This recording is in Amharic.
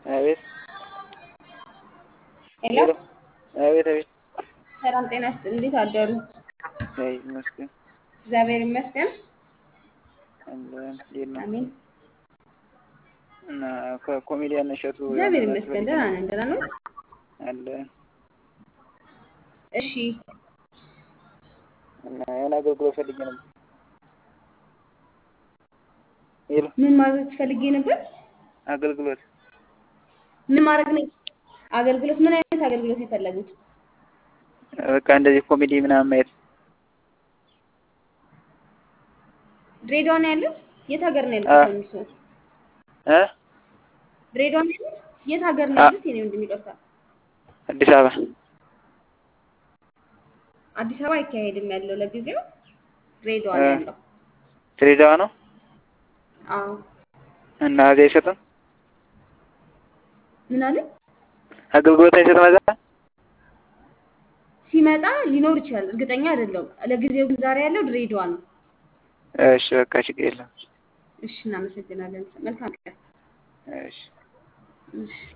አቤት ሄሎ ሄሎ አቤት አቤት ሰላም ጤና ይስጥልኝ። እንዴት አደሩ? ይመስገን እግዚአብሔር ይመስገን። አለን እንዴት ነው? አሜን። እና ከኮሜዲያን እሸቱ የሆነ እግዚአብሔር መልስ ይመስገን ፈልጌ ደህና ነበር። ነን። ደህና ነው። አለን እሺ እና የሆነ አገልግሎት ፈልጌ ነበር። ሄሎ ምን ማድረግ ትፈልጌ ነበር? አገልግሎት ምን ማድረግ ነው? አገልግሎት ምን አይነት አገልግሎት የፈለጉት? በቃ እንደዚህ ኮሜዲ ምናምን ማየት። ድሬዳዋ ነው ያሉት? የት ሀገር ነው ያሉት? አ ከሚሱ እ ድሬዳዋ ነው ያሉት? የት ሀገር ነው አ ያሉት? የኔ ወንድም ይቅርታ። አዲስ አበባ አዲስ አበባ አይካሄድም ያለው ለጊዜው ድሬዳዋ እ ነው ያለው። ድሬዳዋ ነው አዎ እና እዚህ አይሰጥም ምን አለ? አገልግሎት አይሰጥም እዛ። ሲመጣ ሊኖር ይችላል፣ እርግጠኛ አይደለሁም። ለጊዜው ግን ዛሬ ያለው ድሬዳዋ ነው። እሺ በቃ ችግር የለም። እሺ እናመሰግናለን። መልካም ቀን። እሺ እሺ